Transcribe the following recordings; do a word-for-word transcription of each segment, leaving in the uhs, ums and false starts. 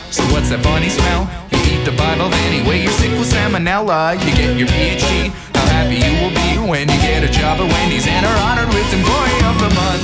So what's that funny smell? You eat the Bible anyway, you're sick with salmonella. You get your P H D, how happy you will be when you get a job at Wendy's and are honored with Employee of the Month.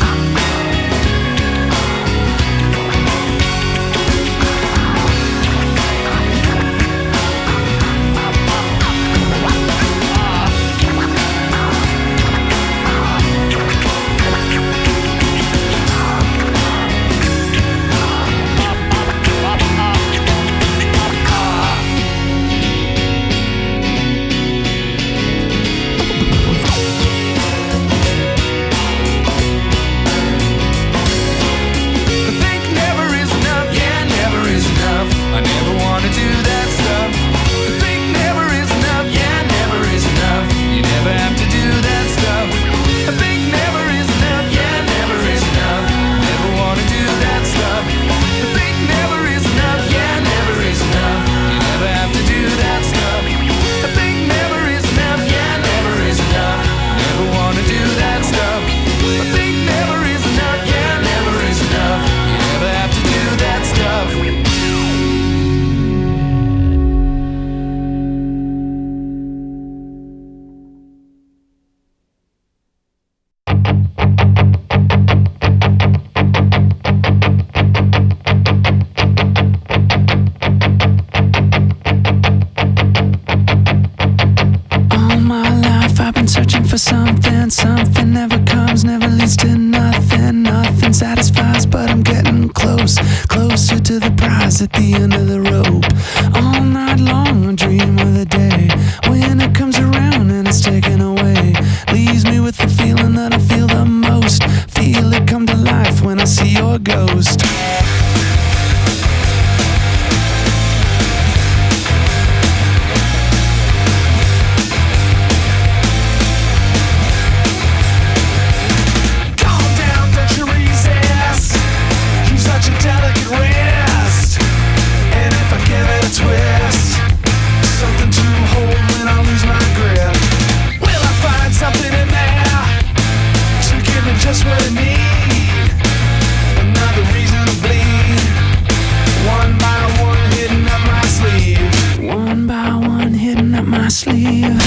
Something, something never comes, never leads to nothing. Nothing satisfies, but I'm getting close, closer to the prize at the end of the rope. All night long I dream of the day when it comes around and it's taken away. Leaves me with the feeling that I feel the most. Feel it come to life when I see your ghost. Sleeve.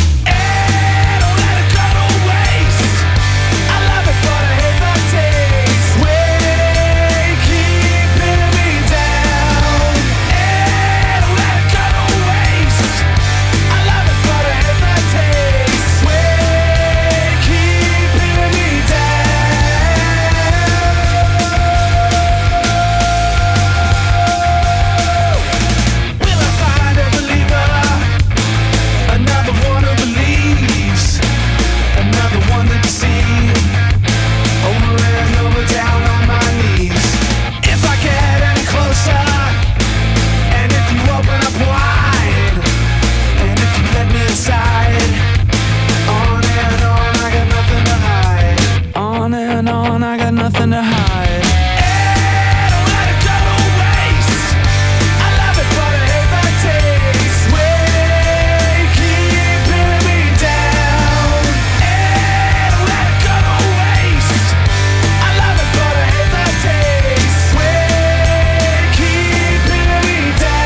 Nothing to hide. Hey, don't let it go to waste. I love it, but I hate the taste. Way keep pinning me down. Hey, don't let it go to waste. I love it, but I hate the taste. Way keep pinning me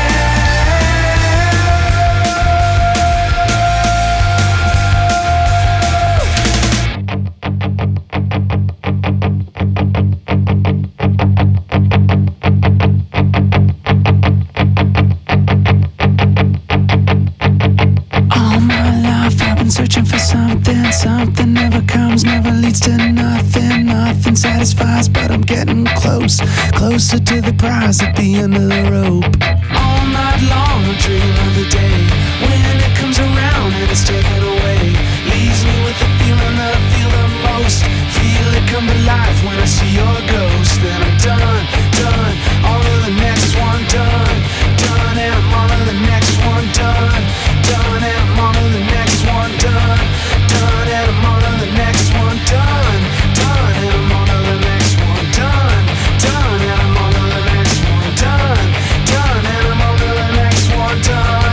searching for something, something never comes, never leads to nothing. Nothing satisfies, but I'm getting close, closer to the prize at the end of the rope. All night long I dream of the day when it comes around and it's taken away. Leaves me with the feeling that I feel the most. Feel it come to life when I see your ghost. Then I'm done, done, on to the next one, done, done, and I'm on to the next one, done, done, and I'm on to the next one, done, done, and I'm on to the next one, done, done, and I'm on to the next one, done, done, and I'm on to the next one, done, done, and I'm on to the next one, done.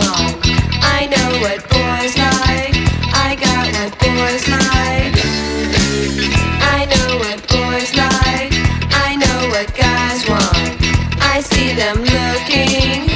want. I know what boys like. I got what boys like. I know what boys like. I know what guys want. I see them looking.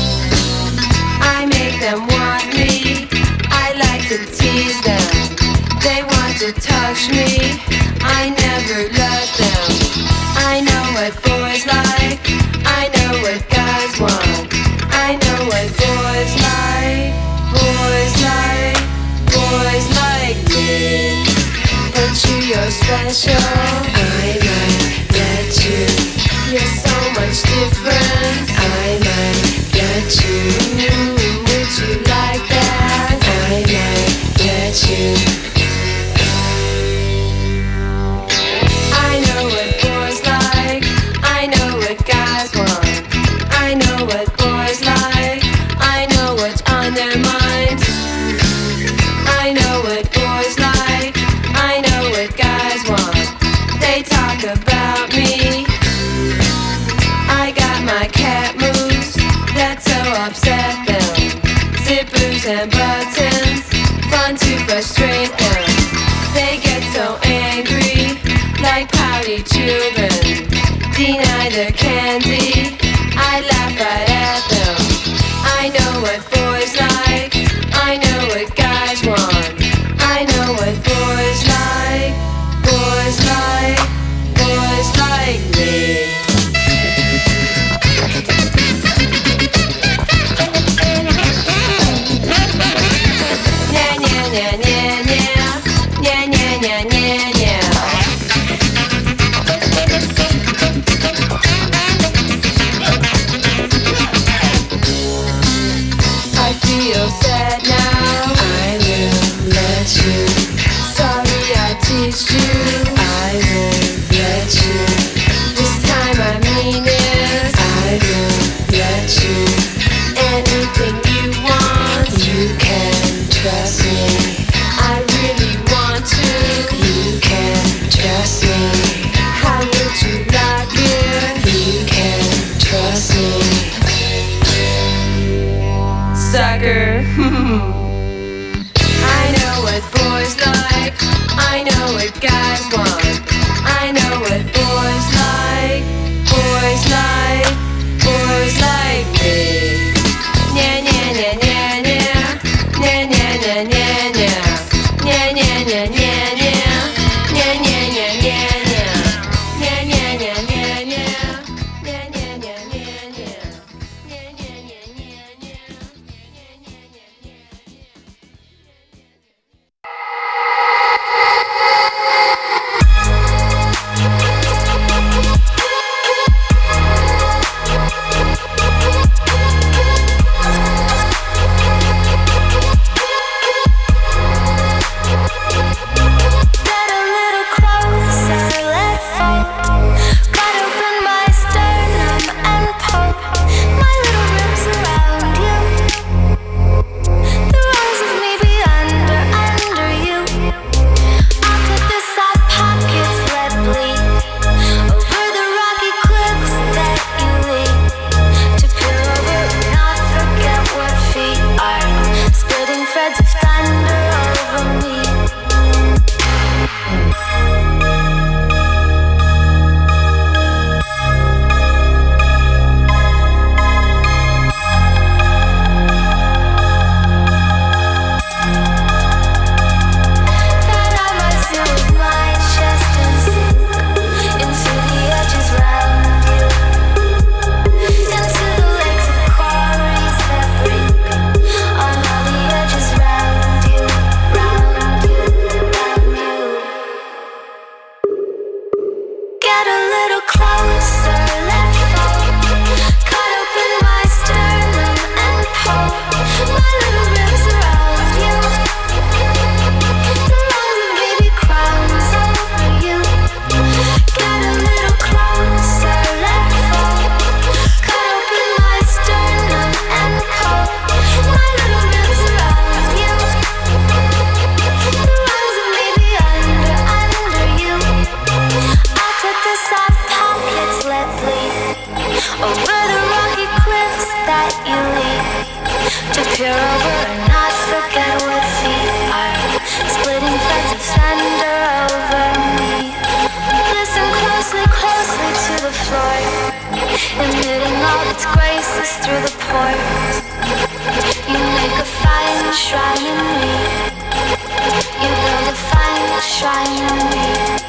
I make them want me. I like to tease them. They want to touch me. I never let them. I know what boys like. I know what guys want. I know what boys like. Boys like. Boys like me. But you, you're special. I might let you. You're so much different. I might let you. Would you like that? I might let you. I know what boys like. I know what guys want. I know what boys like. I know what's on their minds. I know what boys like. I know what guys want. They talk about me. I got my cat moves that so upset them. Zippers and buttons, fun to frustrate them. They get so angry, like pouty children. Deny their candy, I laugh right at them. I know what boys like. I know what guys want. I know what boys like. Boys like. Boys like me. Nya nya nya nya nya. Nya nya nya nya nya. I feel sad now. I will let you. Sorry I teased you. I will let you. This time I mean it. I will let you. Anything you want, you can trust me. I really want to. You can trust me. How would you like it? You can trust me. Sucker. I know what boys like. I know what guys want. I know what boys like. Boys like. Boys like me. Nya nya nya nya nya. Nya nya nya nya nya. Nya nya nya nya nya. Nya nya nya nya nya. Nya nya nya nya nya. Nya nya nya nya nya. Nya nya nya nya nya. emitting all its graces through the pores. You make a fine shrine in me. You build a fine shrine in me.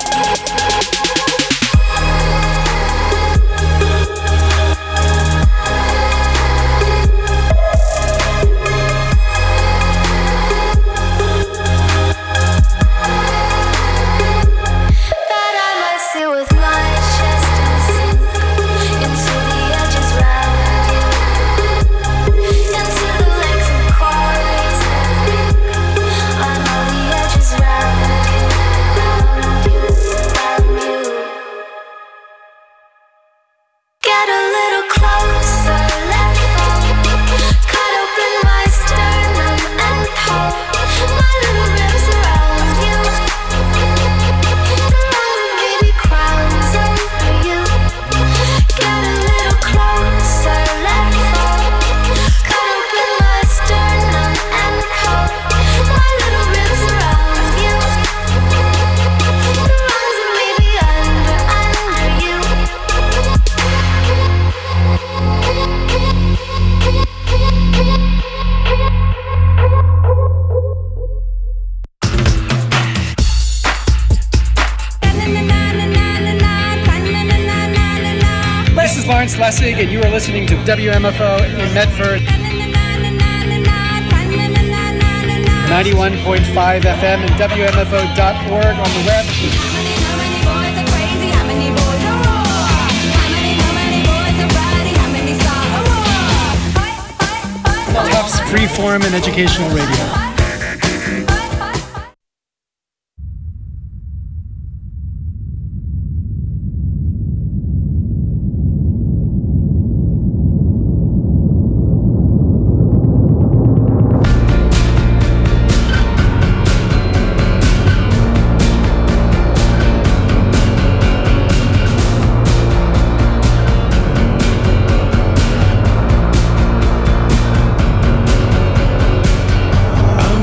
Lessig, and you are listening to W M F O in Medford, ninety-one point five F M and W M F O dot org on the web. Tufts Freeform and Educational Radio. I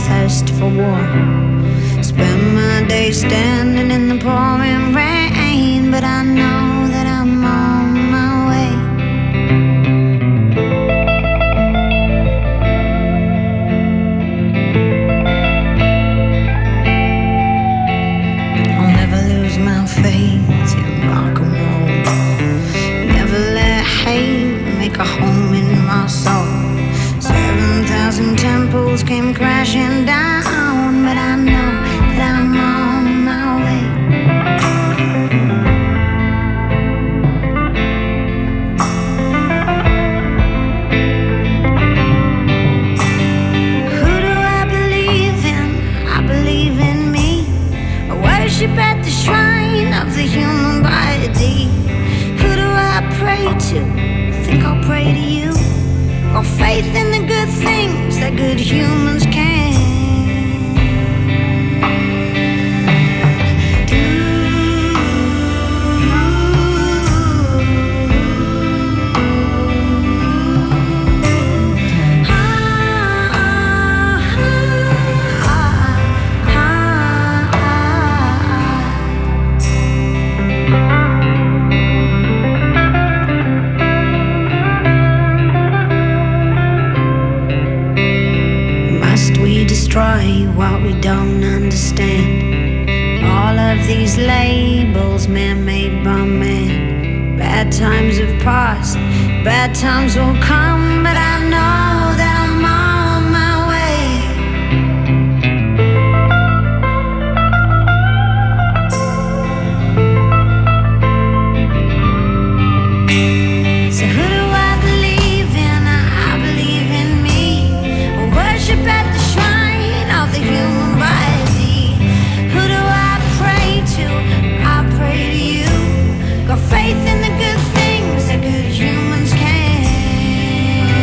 thirst for war. Spend my day standing in the pouring rain, but I know that I'm on my way. I'll never lose my faith in rock and roll. Never let hate make a home in my soul. Seven thousand temples came crashing down, but I know that I'm on my way. Who do I believe in? I believe in me. I worship at the shrine of the human body. Who do I pray to? Think I'll pray to you. Got faith in the good things that good humans can do. Ah, ah, ah, ah, ah. Must we destroy what we don't understand? All of these labels man-made by man. Bad times have passed, bad times will come, but I know that I'm on my way. So who do I believe in? I believe in me. I worship at the shrine of the human body. Who do I pray to? I pray to you. Got faith in the good things that good humans can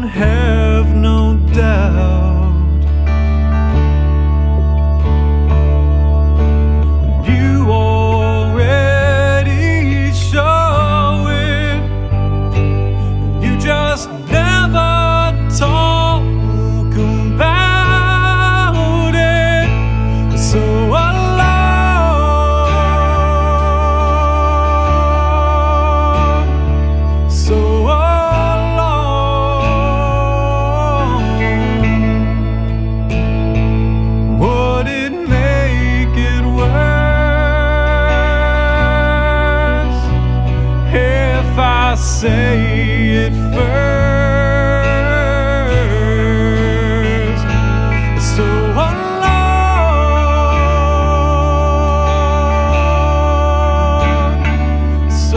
have no doubt. You already show it. You just never talk about it. So alone, so alone. Would it make it worse if I say it first? So alone, so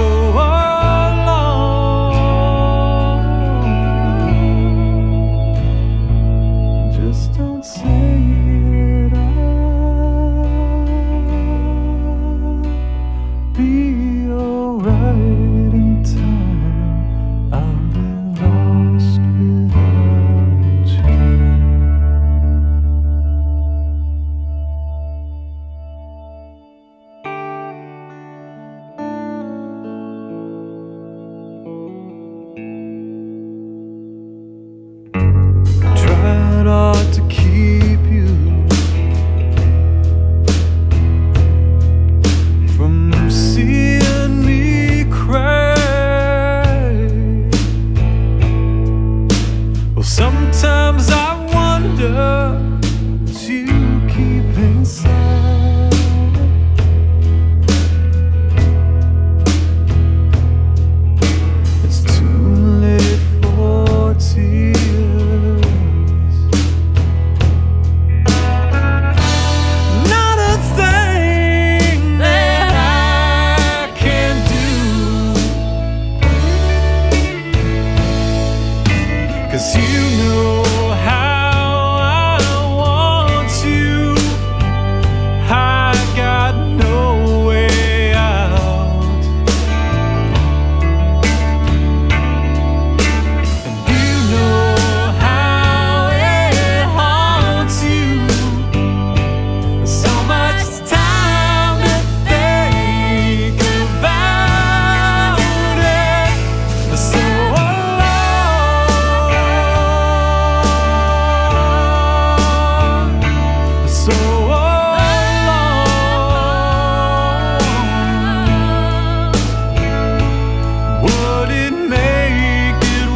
alone. Just don't say it. I'll be alright in time. I'll be lost without you. Tried hard to keep you from seeing me cry. Well, sometimes I wonder what you keep inside. It's too late for tears. Not a thing that I can do, 'cause you know how I want you. I got no way out. And you know how it haunts you. So much time to think about it. So alone, so alone. Would it make it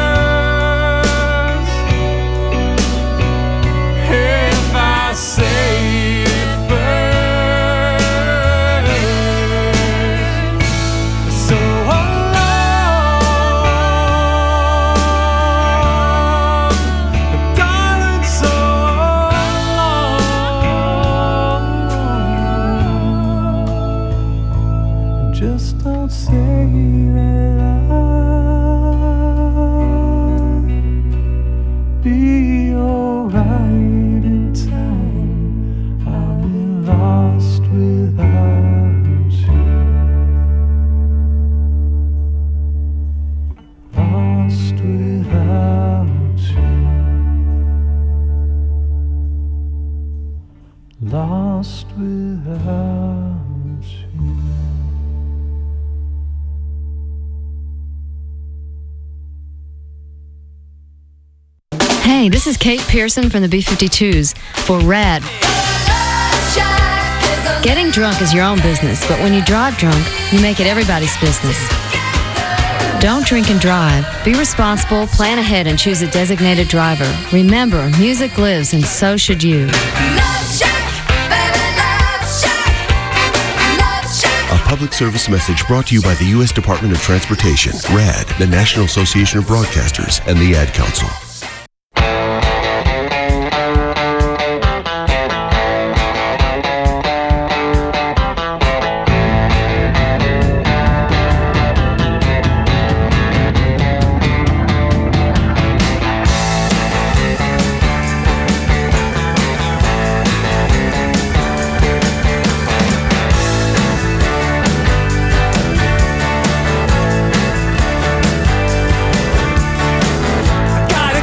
worse if I say it first? So alone, darling, so alone. Just don't say that I'll be alright in time. I'll be lost without you. Lost without you. Lost without you. Hey, this is Kate Pearson from the B fifty-twos for RAD. Getting drunk is your own business, but when you drive drunk, you make it everybody's business. Don't drink and drive. Be responsible, plan ahead, and choose a designated driver. Remember, music lives, and so should you. A public service message brought to you by the U S Department of Transportation, RAD, the National Association of Broadcasters, and the Ad Council. Got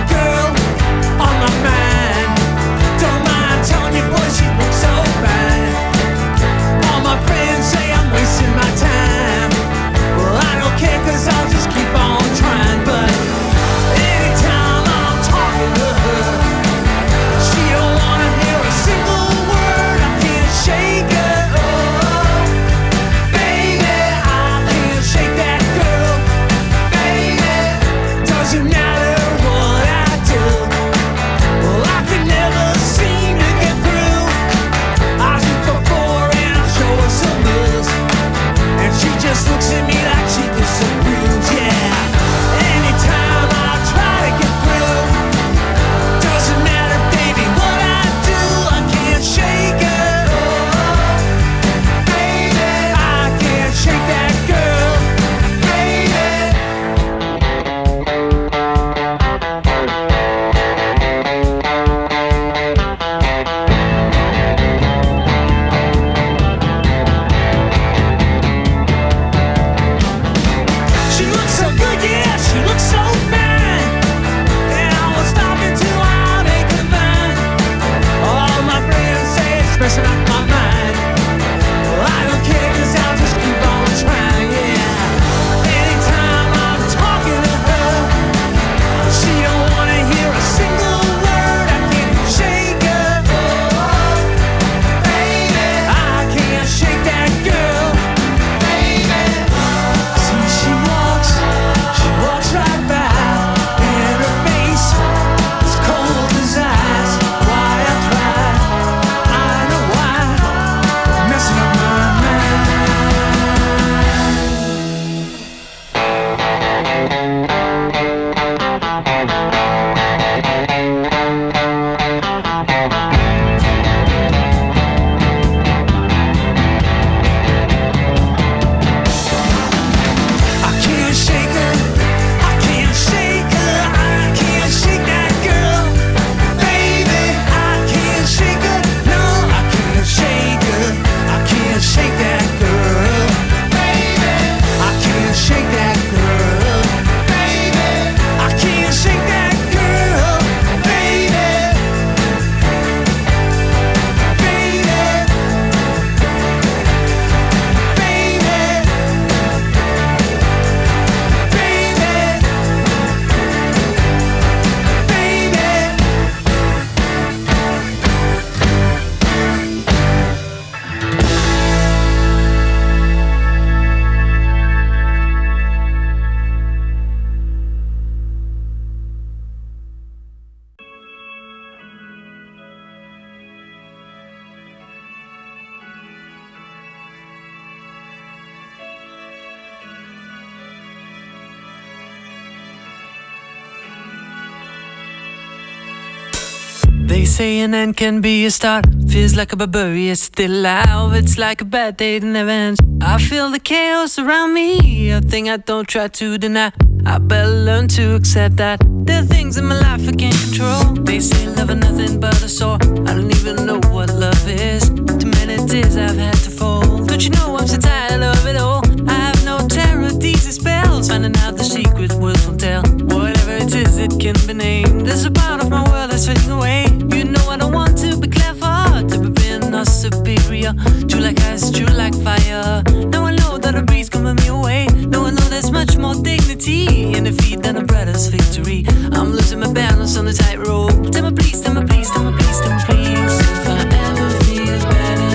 They say an end can be a start. Feels like a barbarian still alive. It's like a bad day that never ends. I feel the chaos around me, a thing I don't try to deny. I better learn to accept that there are things in my life I can't control. They say love is nothing but a sore. I don't even know what love is. Too many tears I've had to fold. Don't you know I'm so tired of it all? I have no terror of these spells. Finding out the secret words won't tell. Whatever it is, it can be named. There's a part of my world that's fading away. You know I don't want to be clever, to be being or superior. True like ice, true like fire. Now I know that a breeze coming me away. Now I know there's much more dignity in defeat than a brother's victory. I'm losing my balance on the tightrope. Tell me please, tell me please, tell me please, tell me please. If I ever feel better,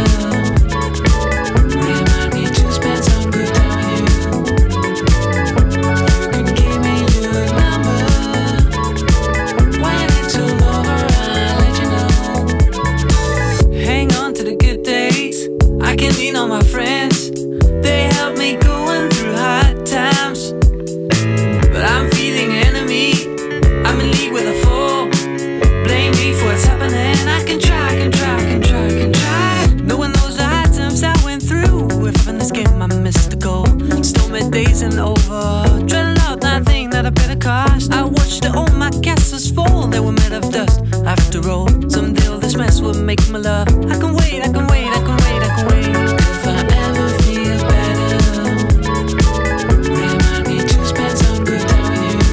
remind me to spend some good time with you. You can give me your number. When it's all over, I'll let you know. Hang on to the good days. I can lean on my friends. They help me going through hard times. But I'm feeling enemy. I'm in league with a fool. Blame me for what's happening. I can try, can try, can try, can try. No one knows the hard times I went through. If I'm in this game, I missed the goal. Stormy days and over. Dreading out that thing that I paid the cost. I watched all my castles fall. They were made of dust. After all, someday all this mess will make me love. I can wait, I can wait, I can wait, I can wait. If I ever feel better, remind me to spend some good time with you.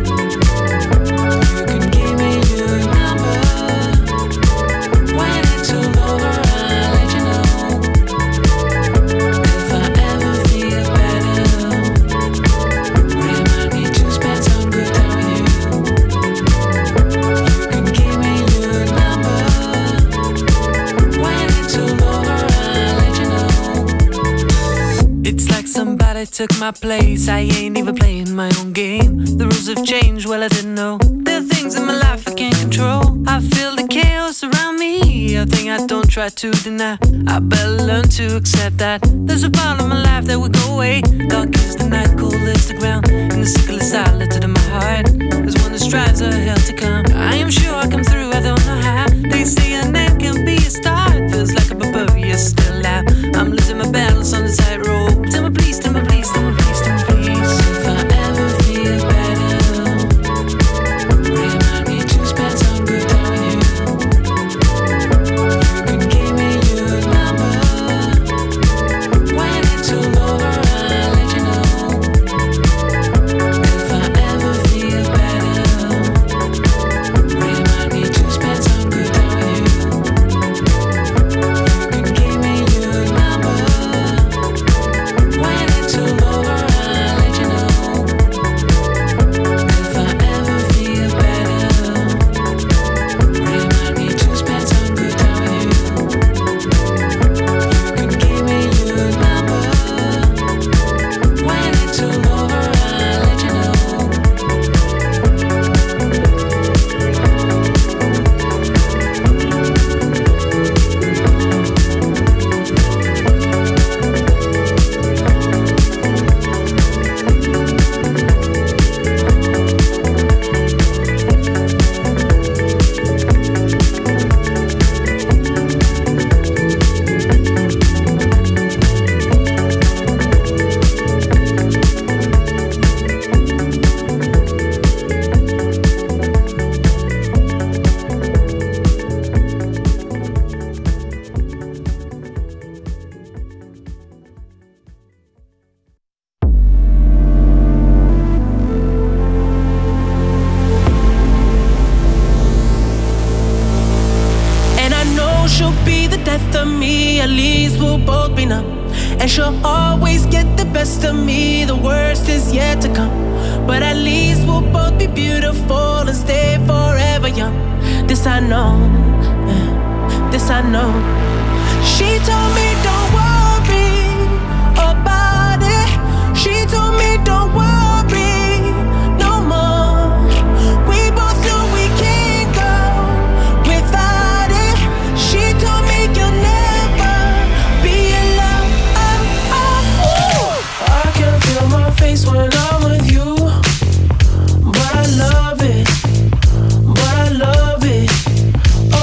You can give me your number. When it's all over, I'll let you know. If I ever feel better, remind me to spend some good time with you. You can give me your number. When it's all over, I'll let you know. It's like somebody took my place. I ain't even playing my own game. The rules have changed, well I didn't know. There are things in my life I can't control. I feel the chaos around me, a thing I don't try to deny. I better learn to accept that there's a part of my life that will go away. Dark is the night, cold is the ground, and the sickle is silent to my heart. There's one that strives a hell to come. I am sure I come through, I don't know how. They say an end can be a start. Feels like a barbarian still alive. I'm losing my balance on the tightrope. Tell me please, tell me please, tell me please, tell me please. If I ever feel better, remind me to spend some good time with you. You can give me your number. When it's all over, I'll let you know. If I ever feel better, remind me to spend some good time with you. You can give me your number. When it's all over, I'll let you know. If I ever feel better, remind me to spend some good time with you. You can give me your number. When it's all over, I'll let you know. And I know she'll be the death of me. At least we'll both be numb. And she'll always get the best of me. The worst is yet to come. But at least we'll both be beautiful and stay forever young. This I know, yeah, this I know. She told me don't worry about it. She told me don't worry no more. We both know we can't go without it. She told me you'll never be alone. Oh, oh. I can feel my face when I'm with you, but I love it, but I love it.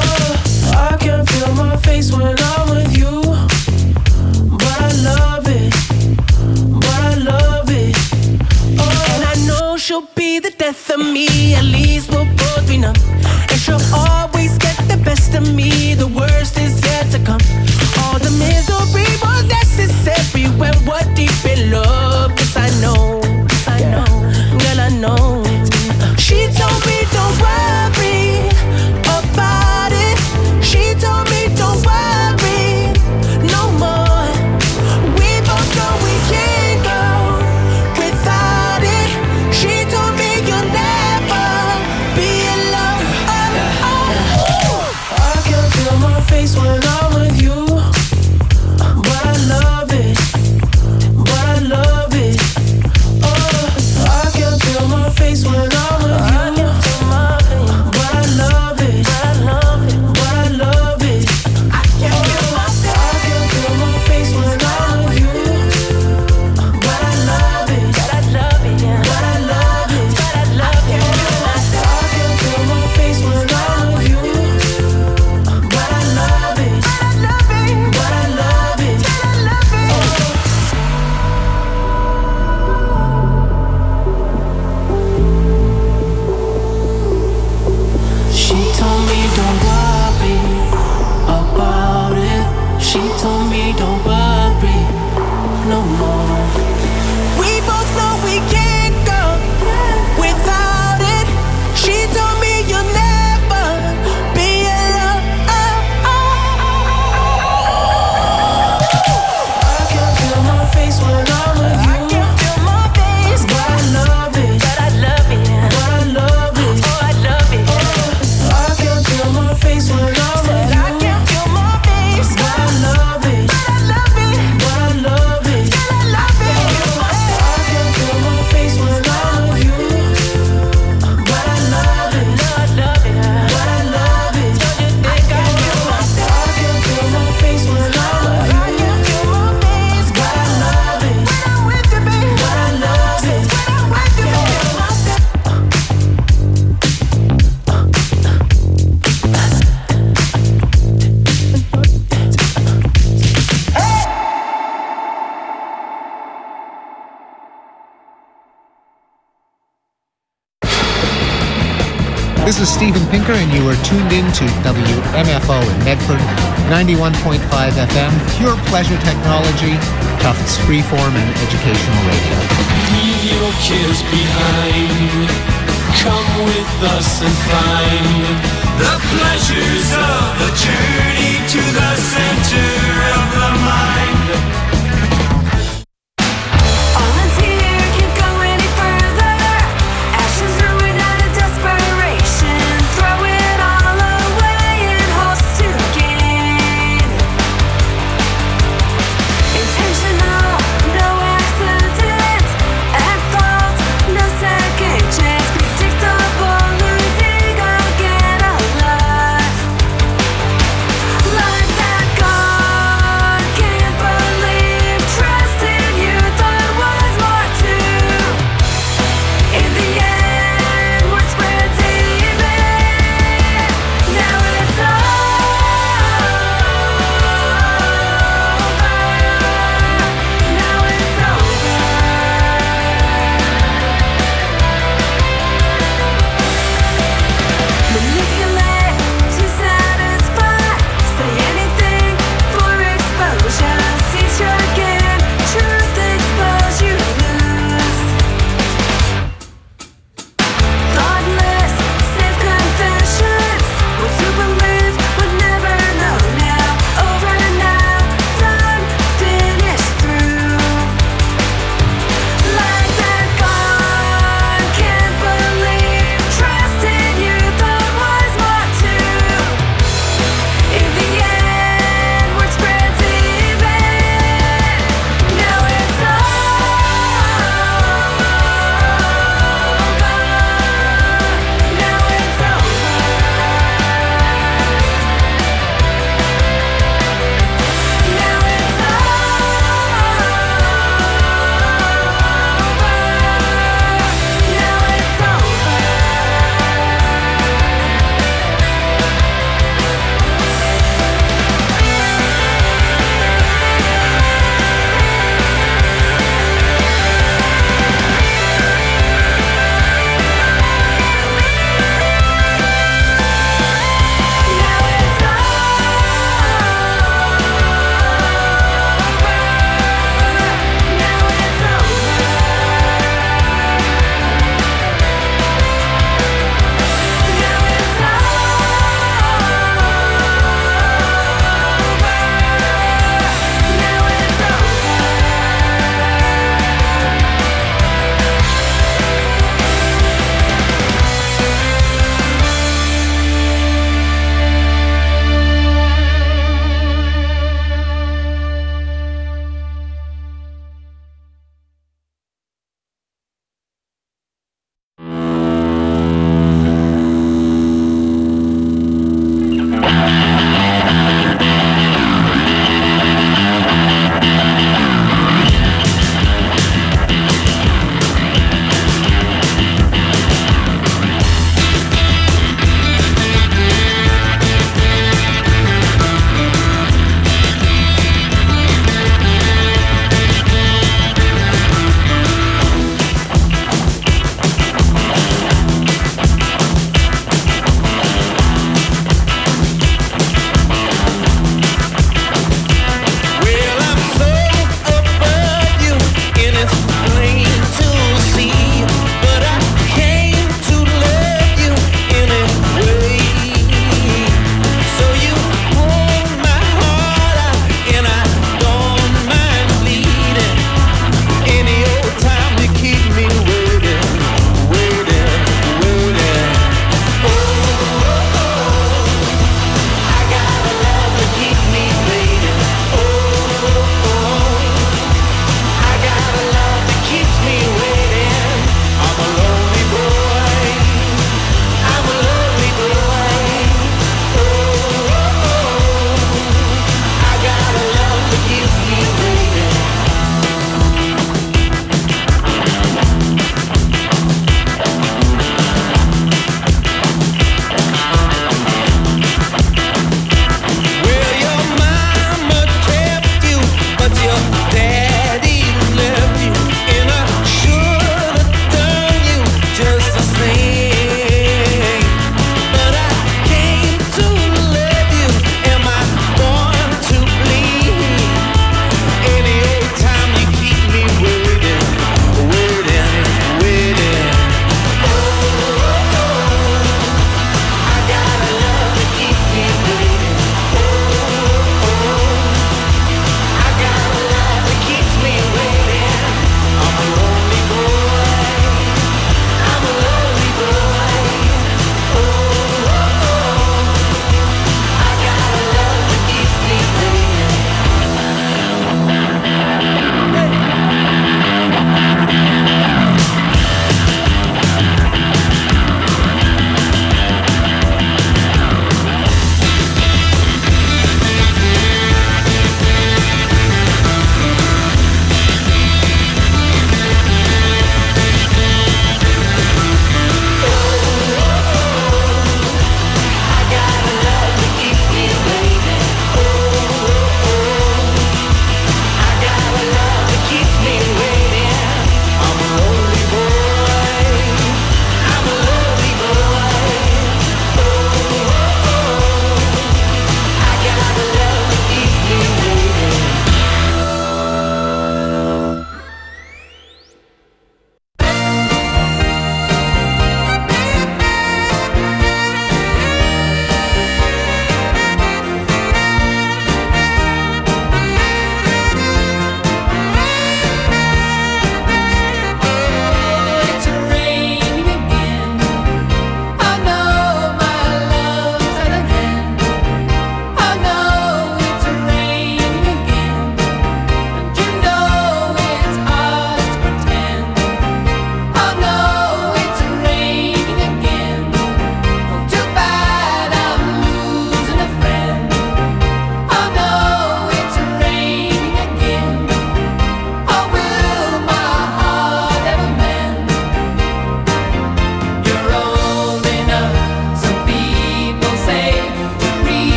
least we'll both be numb. And she'll always get the best of me. The worst is yet to come. All the misery was necessary when we're deep in love. Yes, I know, yes, I know, girl, I know. She told me don't worry about it. She told me don't worry no more. We both know we can't go without it. She told me you'll never be alone. Oh, oh. I can feel my face when I'm with you, but I love it, but I love it. Oh, I can feel my face when I'm with you, but I love it, but I love it, but I love it. I can feel my I can feel my face when I'm with you, but I love it, but I love it, but I love it, but I love it. I can feel my face when I'm with you, but I love it, but I love it, but I love it, but I love it. She told me don't worry about it. She told me don't worry no more. We both know we can't go without it. She told me you'll never be alone. I can feel my face when I'm with you. I can feel my face, but I love it, but I love it, but I love it. Oh, I love it. I can feel my face when I'm with you. I can feel my face, but I love it, but I love it, but I love it, but I love it. I can feel my face when I'm with you, but I love it, but I love it, but I love it. Don't you think I feel my I can feel my face when I'm with you. I can feel my face, but I love it when I'm with you, baby. But I love it when I'm with you, baby. This is Steven Pinker, and you are tuned in to W M F O in Medford, ninety-one point five F M, pure pleasure technology, Tufts freeform and educational radio. Leave your cares behind. Come with us and find the pleasures of a journey to the center of the mind. All that's here can't go any further. Ashes ruined out of desperation. Throw it all away in hopes to gain. Intentional, no accident. At fault, no second chance. Predictable, losing again alive. Like that God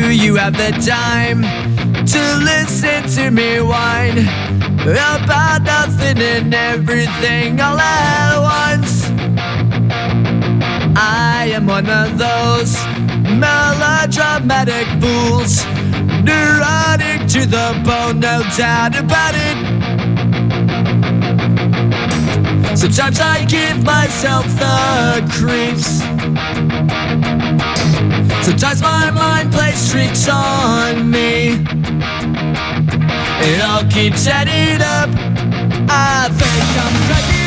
Do you have the time to listen to me whine about nothing and everything all at once? I am one of those melodramatic fools, neurotic to the bone, no doubt about it. Sometimes I give myself the creeps. Sometimes my mind plays tricks on me. It all keeps adding up. I think I'm crazy.